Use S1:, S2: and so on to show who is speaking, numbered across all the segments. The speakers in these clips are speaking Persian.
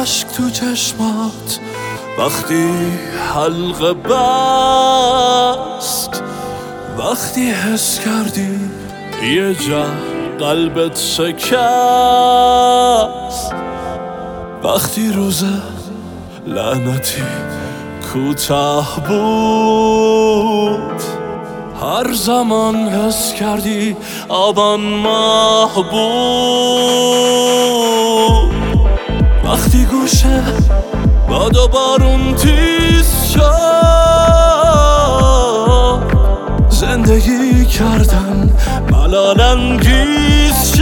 S1: اشک تو چشمات وقتی حلقه بست، وقتی حس کردی یه جا قلبت شکست، وقتی روز لعنتی کوتاه بود، هر زمان حس کردی آبان ماه بود، وقتی گوشه باد و بارون تیز شد، زندگی کردن ملال انگیز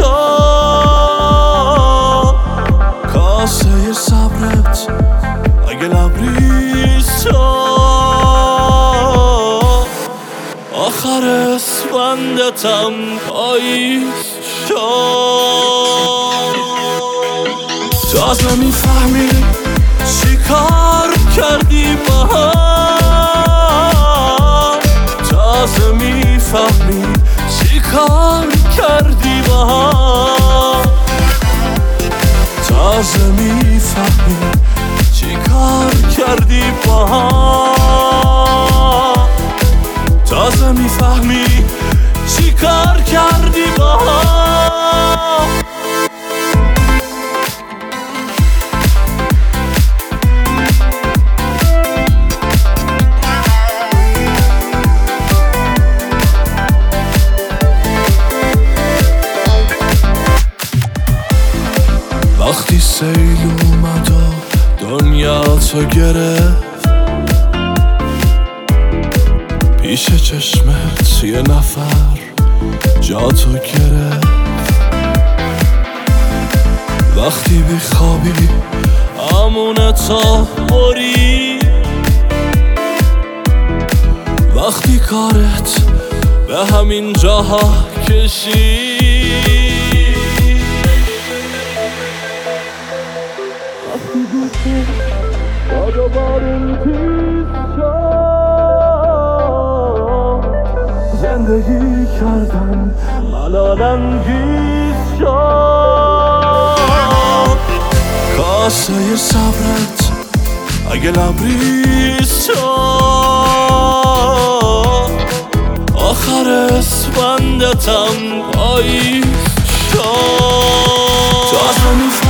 S1: شد، کاسه صبرت اگه لبریز شد، آخر اسفندتم پاییز شد. تو از نمیفهمی چی کار کردی با هم، تازه میفهمی چی کار کردی با هم، تازه میفهمی چی کار کردی با هم، تازه میفهمی چی کار کردی با هم. وقتی سیل اومد و دنیا تو گرفت، پیش چشمت یه نفر جا تو گرفت، وقتی بخوابی امونتا بری، وقتی کارت به همین جاها کشی، وقتی گوشه باد و بارون تیز شد، زندگی کردن ملال انگیز شد، کاسه صبرت اگه لبریز شد، آخر اسفندتم پاییز شد. تو از